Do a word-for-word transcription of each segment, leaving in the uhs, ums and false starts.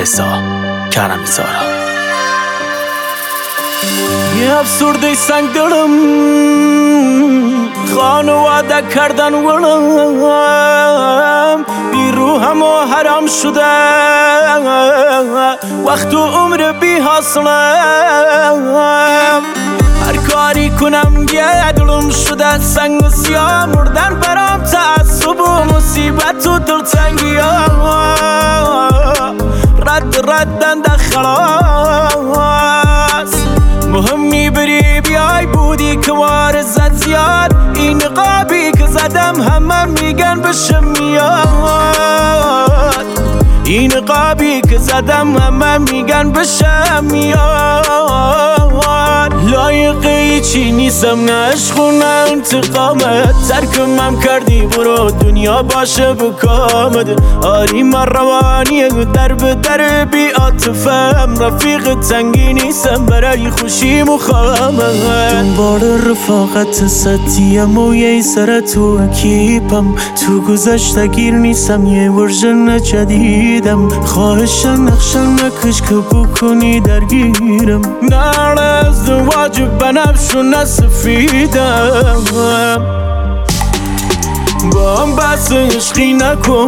رضا کرمی زارا. یه افسرده سنگ دلم خانواده کردن ولم بی روحم و حرام شده وقت و عمر بی حاصلم هر کاری کنم یه دلم شده سنگ و سیاه مردن برام تعصب و مصیبت و دلتنگی رد ردن در خلاص مهمی بری بیای بودی که وارزت زیاد این نقابی که زدم همه میگن بشم میاد این نقابی که زدم همه میگن بشم میاد لایقه چی نیستم نه عشق و نه انتقامت ترکمم کردی برو دنیا باشه بکامد آری من روانی در به در بی عاطفم رفیق تنگی نیستم برای خوشی مخامت دنبال رفاقت ستیم و یه سر تو اکیپم تو گذشته گیر نیستم یه ورژن جدیدم خواهش نقشن نکش که بکنی درگیرم نه ازدواج بنفش و نسفیدم با هم بحث عشقی نکن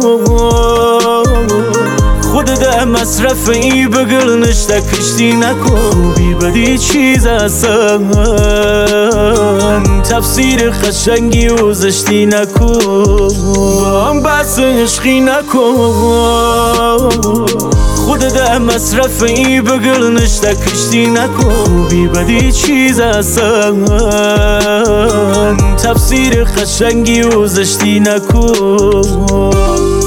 خودت مصرف ای بگل نشته کشتی نکن بی بدی چیز اصلا تفسیر خشنگی و زشتی نکن با هم بحث عشقی نکن خودت مصرف ای بگل نشته کشتی نکن بی بدی چیز اصلا تفسیر خشنگی و زشتی نکن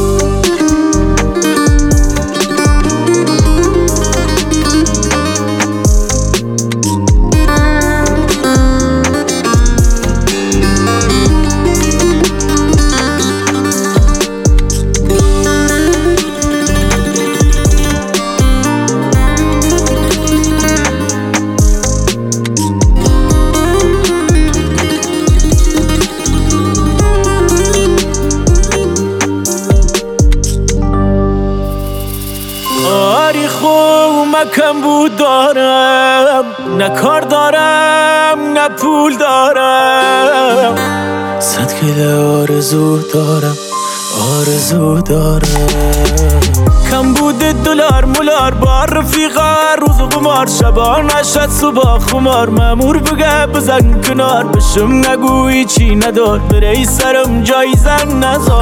کم بود دارم نه کار دارم نه پول دارم صد کل آرزو دارم آرزو دارم کم بود دلار مولار با رفیقا روز قمار شبا نشد صبح خمار مامور بگه بزن کنار بشم نگویی چی ندار بری سرم جای زن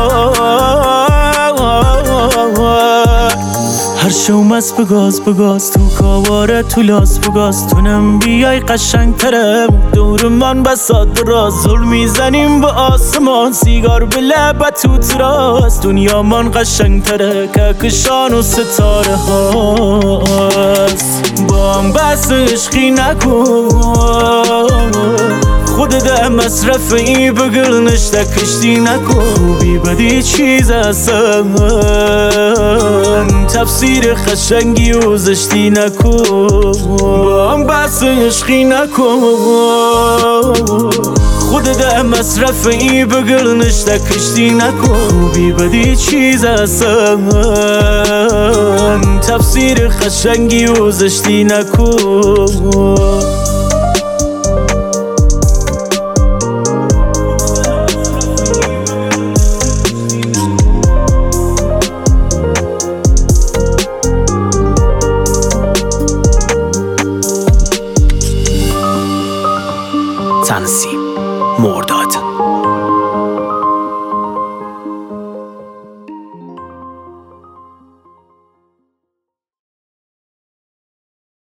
نزار هر شو مست بگاز بگاز تو کاواره تو لاس بگاز تونم بیای قشنگ ترم دور من بساد راز ظلم میزنیم به آسمان سیگار به لبت تو تراس دنیا من قشنگ تره که کشان و ستاره هاست با هم بس عشقی نکن خودت مصرف ای بگل نشته کشتی نکن بی بدی چیز اصلا تفسیر خشنگی و زشتی نکن با هم بحث عشقی نکن خودت مصرف ای بگل نشته کشتی نکن بی بدی چیز اصلا تفسیر خشنگی و زشتی نکن تنظیم